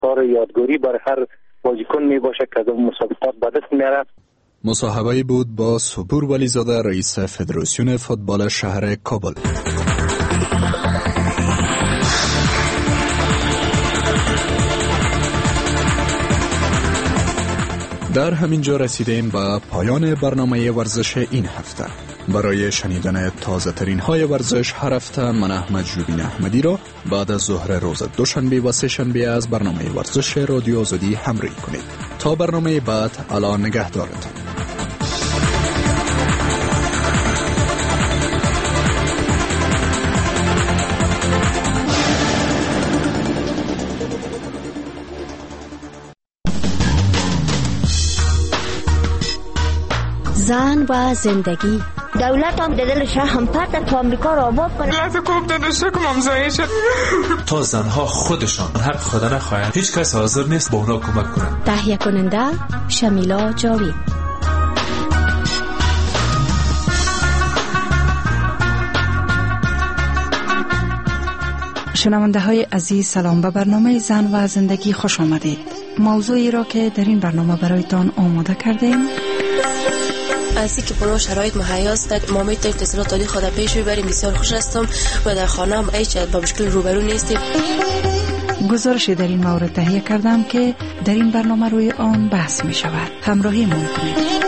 کار یادگاری برای هر بازیکن می باشه که از مسابقات به دست میاره. مصاحبه‌ای بود با صبور ولیزاده، رئیس فدراسیون فوتبال شهر کابل. در همین جا رسیدیم به پایان برنامه ورزش این هفته. برای شنیدن تازه ترین های ورزش هر هفته من احمد جوبین احمدی را بعد از ظهر روز دوشنبه و سه شنبه از برنامه ورزش رادیو آزادی همراهی کنید. تا برنامه بعد، الان نگهدارتان. زن و زندگی. دولت هم دل شهر هم پرد تا آمریکا را آباد کنه. دولت کوب دادشه که ممزایه شد. تا زنها خودشان حق خود نخواهند، هیچ کس حاضر نیست به اونا کمک کنند. تهیه کننده شمیلا جاوید. شنونده های عزیز، سلام. به برنامه زن و زندگی خوش آمدید. موضوعی را که در این برنامه برایتان آماده کردیم از اینکه برای شرایط مهیا است ما میتونیم اتصالات عالی خود پیش ببریم. بسیار خوش هستم و در خانه هم هیچ با مشکل روبرو نیستیم. گزارشی در این مورد تهیه کردم که در این برنامه روی آن بحث می شود. همراهی من کنید.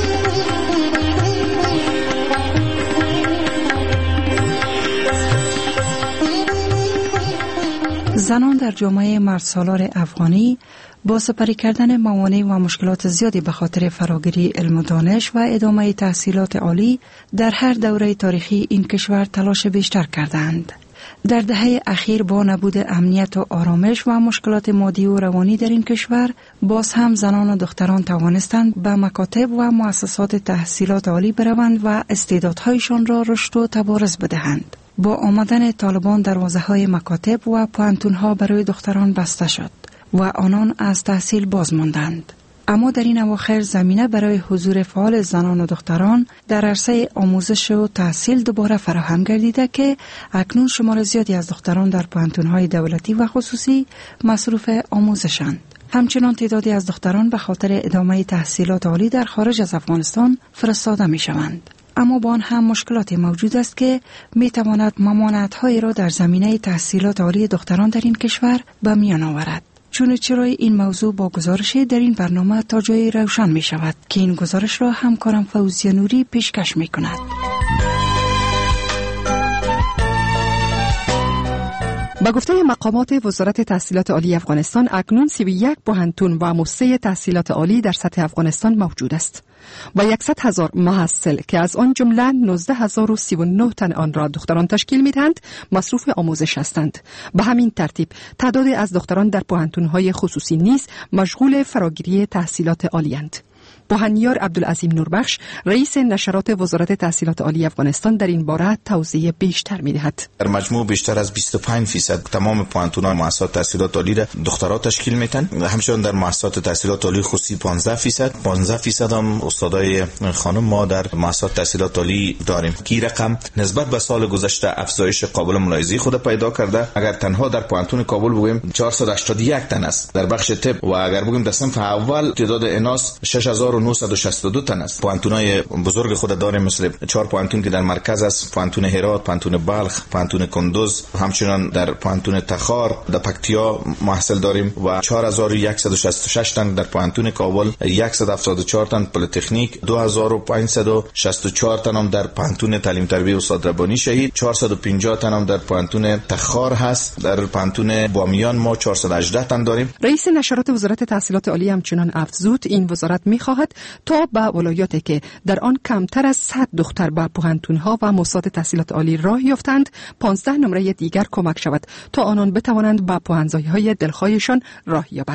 زنان در جامعه مردسالار افغانی با سپری کردن موانع و مشکلات زیادی به خاطر فراگیری علم و دانش و ادامه تحصیلات عالی در هر دوره تاریخی این کشور تلاش بیشتر کردند. در دهه اخیر با نبود امنیت و آرامش و مشکلات مادی و روانی در این کشور، باز هم زنان و دختران توانستند به مکاتب و مؤسسات تحصیلات عالی بروند و استعدادهایشان را رشد و تبارز بدهند. با آمدن طالبان دروازه‌های مکاتب و پوهنتون‌ها برای دختران بسته شد و آنان از تحصیل باز ماندند. اما در این اواخر زمینه برای حضور فعال زنان و دختران در عرصه آموزش و تحصیل دوباره فراهم گردیده که اکنون شمار زیادی از دختران در پوهنتون‌های دولتی و خصوصی مصروف آموزشند. همچنان تعدادی از دختران به خاطر ادامه تحصیلات عالی در خارج از افغانستان فرستاده می‌شوند. اما با آن هم مشکلاتی موجود است که می تواند ممانعت‌هایی را در زمینه تحصیلات عالی دختران در این کشور به میان آورد. چون چرای این موضوع با گزارشی در این برنامه تا جایی روشن می شود که این گزارش را همکارم فوزیه نوری پیشکش می کند. با گفته مقامات وزارت تحصیلات عالی افغانستان، اکنون 31 پوهنتون و مؤسسه تحصیلات عالی در سطح افغانستان موجود است. با 100,000 محصل که از آن جمله 19,039 تن آن را دختران تشکیل می‌دهند، مصروف آموزش هستند. به همین ترتیب تعدادی از دختران در پوهنتون‌های خصوصی نیز مشغول فراگیری تحصیلات عالی اند. پوهنیار عبدالعظیم نوربخش، رئیس نشرات وزارت تحصیلات عالی افغانستان، در این باره توضیح بیشتر می‌دهد. در مجموع بیشتر از 25% تمام پوهنتون‌ها و مؤسسات تحصیلات عالی را دخترها تشکیل می‌دهند. همچنین در مؤسسات تحصیلات عالی خصوصی 15% هم استادای خانم ما در مؤسسات تحصیلات عالی داریم. کی رقم نسبت به سال گذشته افزایش قابل ملاحظه خود پیدا کرده. اگر تنها در پوهنتون کابل بگوییم 481 تن است در بخش طب و اگر بگوییم در صنف اول تعداد اناث 6962 تن است. پوهنتونای بزرگ خود داریم مثل 4 پوهنتون که در مرکز است، پوهنتون هرات، پوهنتون بلخ، پوهنتون کندوز، همچنین در پوهنتون تخار در پکتیا محصل داریم و 4166 تن در پوهنتون کابل، 174 تن پلی‌تکنیک، 2564 تن هم در پوهنتون تعلیم تربیت استاد ربانی شهید، 450 تن هم در پوهنتون تخار هست. در پوهنتون بامیان ما 418 تن داریم. رئیس نشرات وزارت تحصیلات عالی همچنان افزود این وزارت می‌خواهد تا به ولایاتی که در آن کمتر از 100 دختر به پوهنتون‌ها و مؤسسات تحصیلات عالی راه یافتند 15 نمره دیگر کمک شود تا آنان بتوانند به پوهن‌زایی‌های دلخواهشان راه یابند.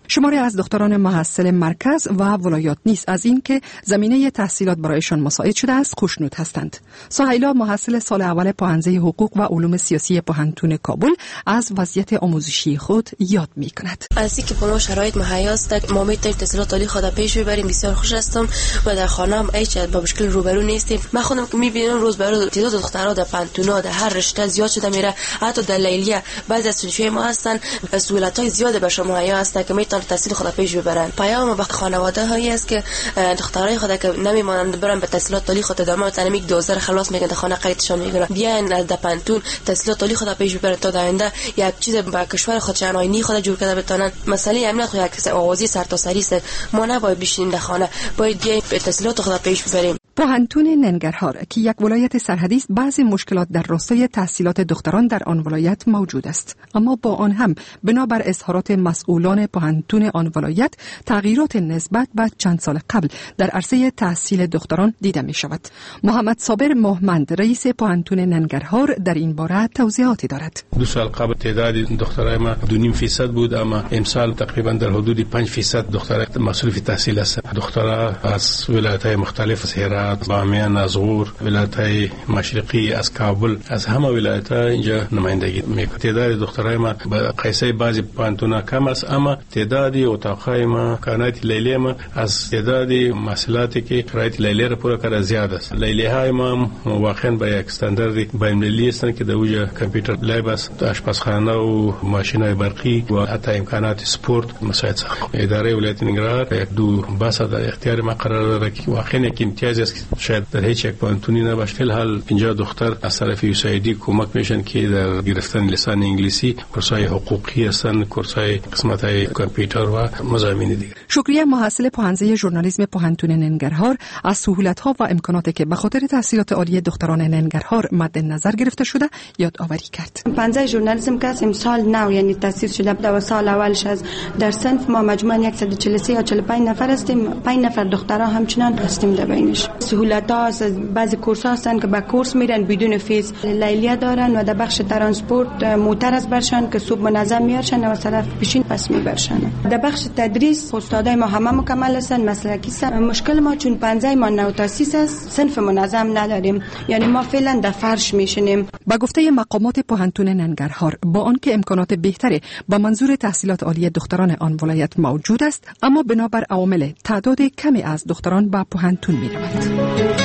شماری از دختران محصل مرکز و ولایات نیز از این که زمینه تحصیلات برایشان مساعد شده است خوشنود هستند. سهیلا محصل سال اول پوهنځی حقوق و علوم سیاسی پوهنتون کابل از وضعیت آموزشی خود یاد می‌کند. از اینکه برای شرایط مهیا است ما میتونیم تحصیلات عالی خود پیش ببریم. بسیار خوش هستم و در خانه هم هیچ با مشکل روبرو نیستیم. من خودم که می‌بینم روز به روز تعداد دخترها در پانتونا در هر رشته زیاد شده میره. حتی در لیلیه بعضی از صنف‌های ما هستن سهولت‌های زیاد به شما مهیا است که میتونن تحصیل خود پیش ببرن. پیام به خانواده هایی است که دخترای خود که نمیمانند برن به تحصیلات عالی خود ادامه بدن، یک دوزار خلاص میگن در خانه قیدشان میگیرن. بیاین در پانتون تحصیلات عالی خود پیش ببرن تا در آینده یک چیز با کشور خودشان آینی خود جور کرده بتونن. مسئله امنیت خود یک آوازی سرتاسری است. ما نباید بشینیم در خانه، باید بیایم تحصیلات خود پیش ببریم. پوهنتون ننگرهار که یک ولایت سرحدی است، بعضی مشکلات در راستای تحصیلات دختران در آن ولایت موجود است، اما با آن هم بنابر اظهارات مسئولان پوهنتون آن ولایت تغییرات نسبت به چند سال قبل در عرصه تحصیل دختران دیده می شود. محمد صابر محمد رئیس پوهنتون ننگرهار در این باره توضیحاتی دارد. 2 سال قبل تعداد دخترای ما 2.5% بود، اما امسال تقریبا در حدود 5% دخترای مصروف تحصیل است. دخترها از ولایت‌های مختلف از بامیان، از غور، ولایت‌های مشرقی، از کابل، از همه ولایت‌ها اینجا نمایندگی می‌کنند. تعداد دخترای ما به قیاسه بعضی پانتونا کم است، اما تعداد اتاق‌های ما کانات لیلی ما از تعداد محصولاتی که شرایط لیلی را پورا کرده زیاد است. لیلی‌های ما واقعاً به یک استاندارد بین‌المللی هستند که در اوج کامپیوتر لب است، آشپزخانه و ماشین‌های برقی و حتی امکانات سپورت مساعد است. اداره ولایت ننگرهار یک دو بس در اختیار ما قرار دارد که واقعاً یک امتیاز است که شاید در هیچ یک پانتونی نباشه. الحال 50 دختر از طرف USAID کمک میشن که در گرفتن لسان انگلیسی، کورس‌های حقوقی هستند، کورس‌های قسمت‌های کامپیوتر و مضامین دیگر. شکریه محصل پوهنځی ژورنالیسم پوهنتون ننگرهار از سهولت‌ها و امکاناتی که به خاطر تحصیلات عالی دختران ننگرهار مد نظر گرفته شده یادآوری کرد. پوهنځی ژورنالیسم که امسال نو یعنی تأسیس شده در سال اولش از در صنف ما مجموعاً 143 یا 45 نفر هستیم، 5 نفر دخترها همچنان هستیم در بینش. سهولت‌ها بعضی کورس‌ها هستن که با کورس میرن بدون فیس، لیلیه دارن و در بخش ترانسپورت موتر از برشن که صبح منظم میارشن و طرف پیشین پس میبرشن. در بخش تدریس استادای ما همه مکمل هستن، مسلکی هستن. مشکل ما چون پنځه ما نو تاسیس است، صنف منظم نداریم، یعنی ما فعلا در فرش میشینیم. با گفته مقامات پوهنتون ننگرهار با آنکه امکانات بهتری با منظور تحصیلات عالی دختران آن ولایت موجود است، اما بنابر عوامل تعداد کمی از دختران به پوهنتون میرود.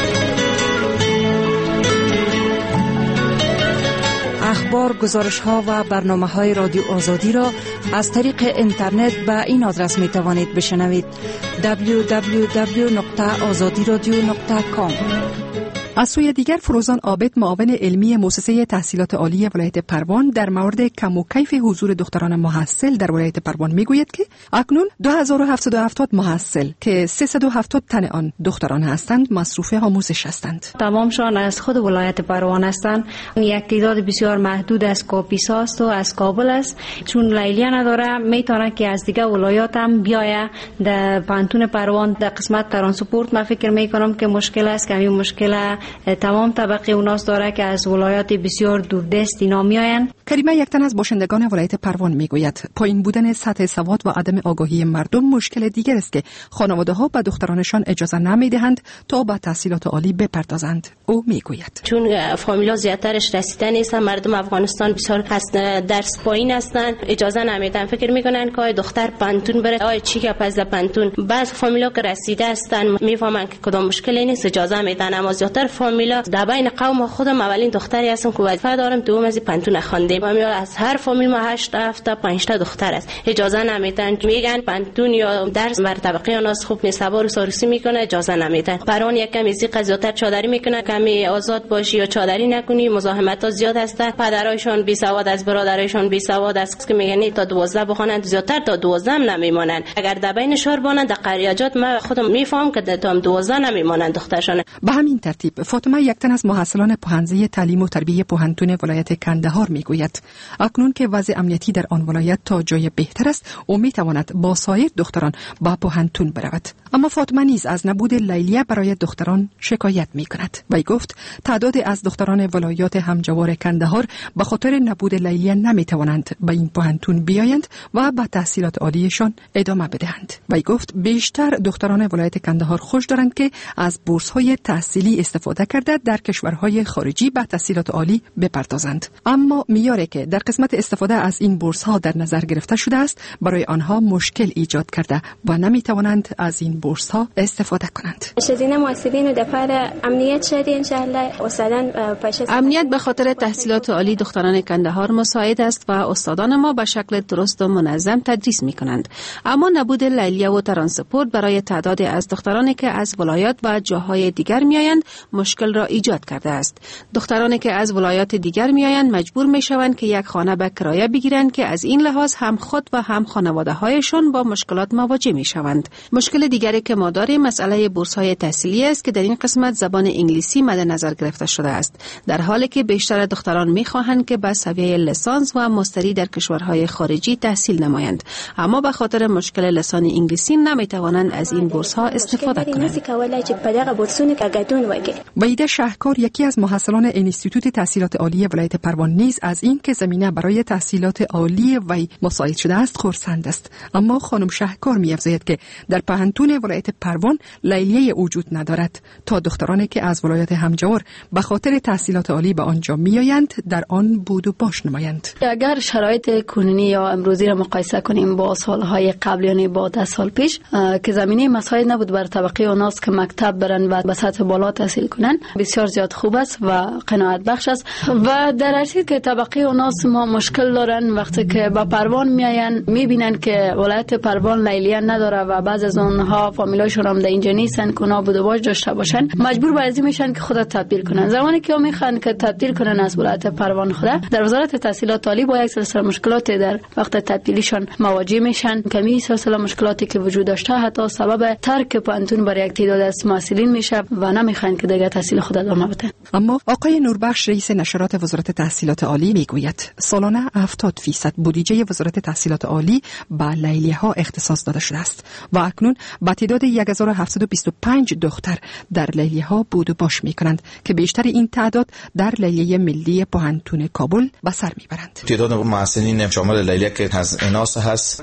اخبار، گزارش‌ها و برنامه‌های رادیو آزادی را از طریق اینترنت به این آدرس می‌توانید بشنوید: www.azadiradio.com. از سوی دیگر فروزان عابد معاون علمی مؤسسه تحصیلات عالی ولایت پروان در مورد کم و کیف حضور دختران محصل در ولایت پروان میگوید که اکنون 2770 محصل که 370 تن آن دختران هستند مصروف آموزش هستند. تمامشان از خود ولایت پروان هستند. یک تعداد بسیار محدود از کاپیسا است و از کابل است. چون لیلیه نداره میتونه که از دیگه ولایات هم بیایه در پانتون پروان در قسمت ترانسپورت. من فکر میکنم که مشکل است که این مشکل تمام طبقه اوناس داره که از ولایات بسیار دوردست اینا میاین. کریمه یک تن از باشندگان ولایت پروان میگوید پایین بودن سطح سواد و عدم آگاهی مردم مشکل دیگر است که خانواده ها به دخترانشان اجازه نمیدهند تا به تحصیلات عالی بپردازند. او میگوید چون فامیلا زیادترش رسیده نیستن، مردم افغانستان بسیار درس پایین هستن، اجازه نمیدن. فکر میکنن که دختر پانتون بره، آی چی که پس پانتون. بعض فامیلا که رسیده هستن میفهمن که کدام مشکلی نیست، اجازه میدن. اما زیادتر فامیلا در بین قوم خودم اولین دختری هستم که وظیفه دارم دوم از پانتون خواندم. از هر فامیل ما 8 تا 5 تا دختر است، اجازه نمیدن. میگن پانتون یا درس بر طبقه اوناس خوب نیست، سوار و سارسی میکنه، اجازه نمیدن. پران یک کمی زیادتر چادری میکنه، کمی آزاد باشی یا چادری نکنی، مزاحمت ها زیاد هست. پدرایشون بی سواد است، برادرایشون بی سواد است که میگن تا 12 بخونند، زیادتر تا 12 نمیمونن. اگر در بین شهر بانند در قریاجات ما خودم میفهم که تا 12 نمیمونن دخترشون. به همین ترتیب فاطمه یک تن از محصلان پوهنځی تعلیم و تربیت پوهنتون ولایت کندهار میگوید دارد. اکنون که وضع امنیتی در آن ولایت تا جای بهتر است و می تواند با سایر دختران به پوهنتون برود. اما فاطمه نیز از نبود لیلیه برای دختران شکایت می کند. وی گفت تعداد از دختران ولایات همجوار کندهار به خاطر نبود لیلیه نمی توانند به این پوهنتون بیایند و به تحصیلات عالیشان ادامه بدهند. وی گفت بیشتر دختران ولایت کندهار خوش دارند که از بورس‌های تحصیلی استفاده کرده در کشورهای خارجی به تحصیلات عالی بپردازند. اما معیاری که در قسمت استفاده از این بورس‌ها در نظر گرفته شده است برای آنها مشکل ایجاد کرده و نمی توانند از این بورس‌ها استفاده کنند. امنیت به خاطر تحصیلات عالی دختران کندهار مساعد است و استادان ما به شکل درست و منظم تدریس می کنند. اما نبود لیلیه و ترانسپورت برای تعدادی از دخترانی که از ولایات و جاهای دیگر می آیند مشکل را ایجاد کرده است. دخترانی که از ولایات دیگر می آیند مجبور می شوند که یک خانه به کرایه بگیرند که از این لحاظ هم خود و هم خانواده هایشان با مشکلات مواجه می شوند. مشکل دیگری که ما داریم مسئله بورس های تحصیلی است که در این قسمت زبان انگلیسی مد نظر گرفته شده است، در حالی که بیشتر دختران می خواهند که به سویه لیسانس و مستری در کشورهای خارجی تحصیل نمایند، اما به خاطر مشکل لسان انگلیسی نمی توانند از این بورس ها استفاده کنند. وحیده شهکار یکی از محصلان انستیتوت تحصیلات عالی ولایت پروان نیز از این که زمینه برای تحصیلات عالی وی مساعد شده است خرسند است. اما خانم شهکار می‌افزاید که در پوهنتون ولایت پروان لیلیه وجود ندارد تا دخترانی که از ولایت همجوار به خاطر تحصیلات عالی به آنجا میآیند در آن بود و باش نمایند. اگر شرایط کنونی یا امروزی را مقایسه کنیم با سالهای قبل یعنی با 10 سال پیش که زمینه مساعد نبود بر طبقه اوناس که مکتب برن و به سطح بالا تحصیل کنن، بسیار زیاد خوب است و قناعت بخش است. و در اصل که طبقه اوناس ما مشکل دارن وقتی که به پروان میاین میبینن که ولایت پروان لیلیه نداره و بعض از اونها فامیلاشون هم در اینجا نیستن که اونا بود و باش داشته باشن، مجبور به ازی میشن که خودت تبدیل کنن. زمانی که میخوان که تبدیل کنن از ولایت پروان خود در وزارت تحصیلات عالی با یک سلسله مشکلات در وقت تبدیلیشان مواجه میشن. کمی سلسله مشکلاتی که وجود داشته حتی سبب ترک پوهنتون برای یک تعداد از محصلین میشه و نمیخوان که دیگه تحصیل خود ادامه بدن. اما آقای نوربخش رئیس نشرات وزارت تحصیلات عالی میگوید سالانه 70% بودجه وزارت تحصیلات عالی به لیلیه ها اختصاص داده شده است و اکنون با تعداد 1725 دختر در لیلیه ها بود و باش میکنند که بیشتر این تعداد در لیلیه ملی پوهنتون کابل به سر میبرند. تعداد محصلین شامل لیلیه که از اناس هست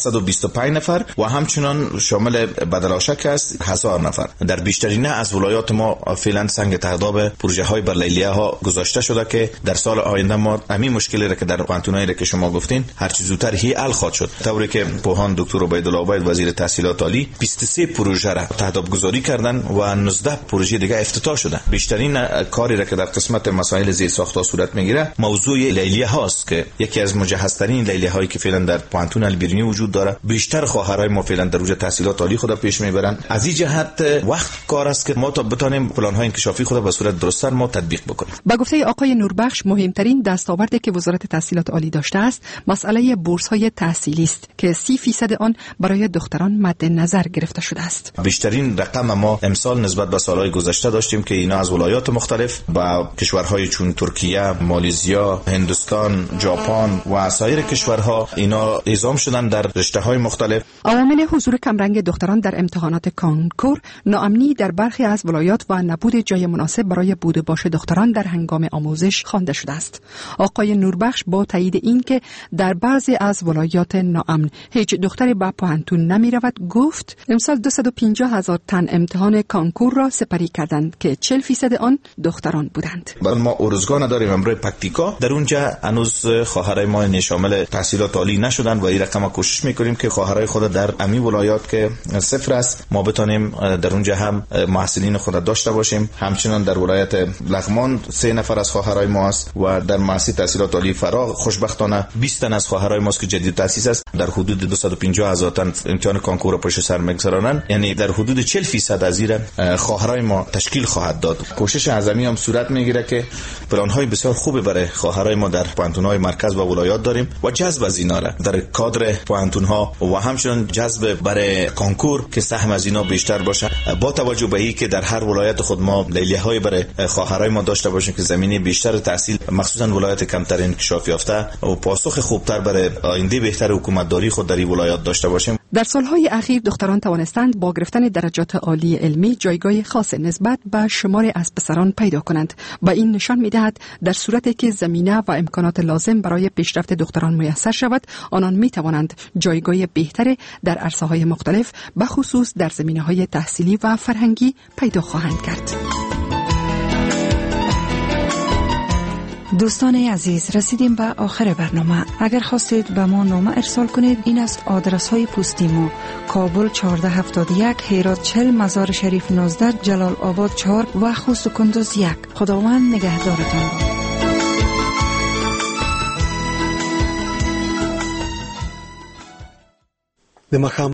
125 نفر و همچنان شامل بدلاشک است 1000 نفر. در بیشترین از ولایات ما فعلا سنگ تعداد پروژه های بر لیلیه ها گذاشته شده که در سال آینده ما همین مشکلی را که در پوهنتونایی را که شما گفتین هر چه زودتر حل خواهد شد. طوری که پوهان دکتر عبیدالله عبید وزیر تحصیلات عالی 23 پروژه را تهداب گذاری کردن و 19 پروژه دیگه افتتاح شده. بیشترین کاری را که در قسمت مسائل زیر ساختها صورت میگیره موضوع لیلیه هاست که یکی از مجهزترین لیلیه هایی که فعلا در پوهنتون البرنی وجود داره. بیشتر خواهرای ما فعلا در روز تحصیلات عالی خود پیش میبرن. از این جهت وقت کار است که ما تا بتونیم پلان های انکشافی خود به صورت درست ما تطبیق بکنیم. با گفته آقای نوربخش مهمترین دستاوردی که وزارت تحصیلات عالی داشته است مسئله بورس های تحصیلی است که 30% آن برای دختران مد نظر گرفته شده است. بیشترین رقم ما امسال نسبت به سالهای گذشته داشتیم که اینا از ولایات مختلف با کشورهای چون ترکیه، مالزیا، هندوستان، ژاپن و سایر کشورها اینا اعزام شدن در رشته‌های مختلف. عوامل حضور کمرنگ دختران در امتحانات کانکور، ناامنی در برخی از ولایات و نبود جای مناسب برای بود و باش دختران در هنگام آموزش خوانده شده است. آقای نوربخش با تایید این که در بعضی از ولایات ناامن هیچ دختری به پوهنتون نمی رود گفت امسال 250,000 تن امتحان کانکور را سپری کردند که 40% آن دختران بودند. ما ارزگان داریم امروز پکتیکا در اونجا هنوز خواهرای ما شامل تحصیلات عالی نشدن و این رقم کوشش میکنیم که خواهرای خود در امی ولایات که صفر است ما بتونیم در اونجا هم محصلین خود داشته باشیم. همچنان در ولایت لغمان 3 نفر از خواهرای ما است و در مؤسسه تحصیلات عالی فراغ خوشبختانه 20 تن از خواهرای ما که جدید تأسیس است در حدود 250,000 تن امتحان کانکور پشت سر میگذارانند. یعنی در حدود 40% از این خواهرای ما تشکیل خواهد داد. کوشش اعظمی هم صورت میگیره که پلان‌های بسیار خوبی برای خواهرای ما در پوهنتون‌های مرکز و ولایات داریم و جذب از اینا را در کادر پوهنتون‌ها و همچنین جذب برای کانکور که سهم از اینا بیشتر باشه با توجه به اینکه در هر ولایت خود ما لیلیه‌های برای خواهرای ما داشته باشیم که زمینه بیشتر تحصیل مخصوصا ولایت دولت کمتر انکشاف یافته و پاسخ خوبتر برای آینده بهتر حکومتداری خود در این ولایات داشته باشیم. در سالهای اخیر دختران توانستند با گرفتن درجات عالی علمی جایگاه خاص نسبت به شمار از پسران پیدا کنند و این نشان می‌دهد در صورتی که زمینه و امکانات لازم برای پیشرفت دختران میسر شود، آنان می‌توانند جایگاه بهتری در عرصه‌های مختلف به خصوص در زمینه‌های تحصیلی و فرهنگی پیدا خواهند کرد. دوستان عزیز، رسیدیم به آخر برنامه. اگر خواستید به ما نامه ارسال کنید، این است آدرس های پستی ما: کابل 1471، هرات 40، مزار شریف 19، جلال آباد 4 و خوست و کندوز 1. خداوند نگهدارتان باد.